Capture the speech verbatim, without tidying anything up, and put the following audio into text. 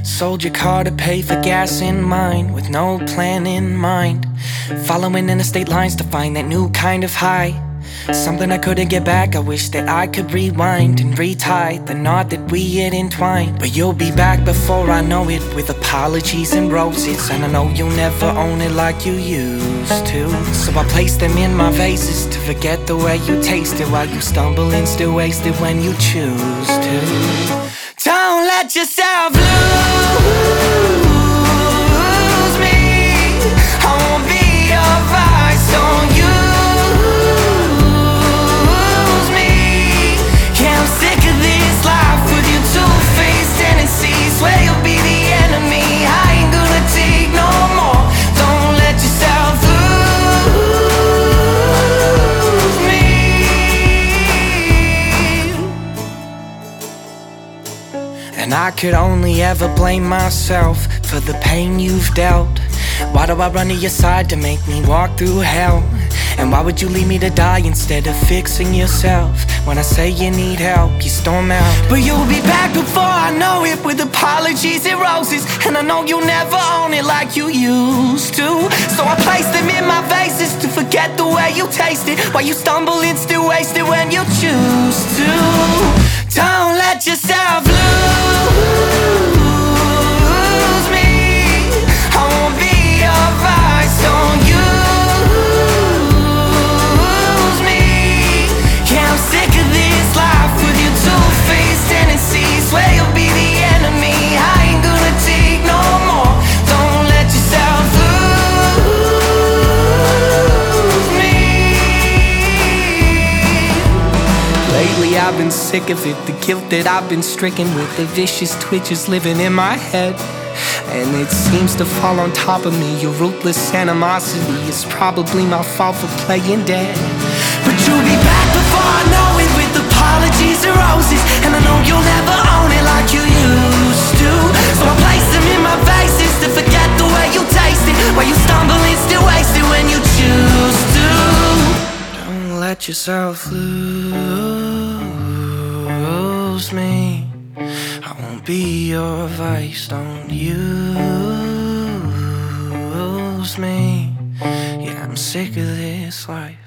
Sold your car to pay for gas in mine, with no plan in mind. Following interstate lines to find that new kind of high. Something I couldn't get back, I wish that I could rewind and retie the knot that we had entwined. But you'll be back before I know it, with apologies and roses. And I know you'll never own it like you used to. So I place them in my vases to forget the way you taste it, while you stumble and still waste it when you choose to. Don't let yourself lose me. I won't be your vice, don't use me. Yeah, I'm sick of this life with your two-faced tendencies. Swear you'll be the enemy, I ain't gonna take no more. Don't let yourself lose me. And I could only ever blame myself for the pain you've dealt. Why do I run to your side to make me walk through hell? And why would you leave me to die instead of fixing yourself? When I say you need help, you storm out. But you'll be back before I know it, with apologies and roses. And I know you'll never own it like you used to. So I place them in my vases to forget the way you taste it, while you stumble and still waste it when you choose to. Don't let yourself lose me. I won't be your vice, don't use me. Yeah, I'm sick of this life with your two-faced tendencies. Swear you'll be the enemy, I ain't gonna take no more. Don't let yourself lose me. Lately I've been sick of it, the guilt that I've been stricken with, the vicious twitches living in my head. And it seems to fall on top of me. Your ruthless animosity is probably my fault for playing dead. But you'll be back before I know it, with apologies and roses. And I know you'll never own it like you used to. So I place them in my vases to forget the way you taste it, while you stumble and still waste it when you choose to. Don't let yourself lose me. I won't be your vice, don't use me. Yeah, I'm sick of this life.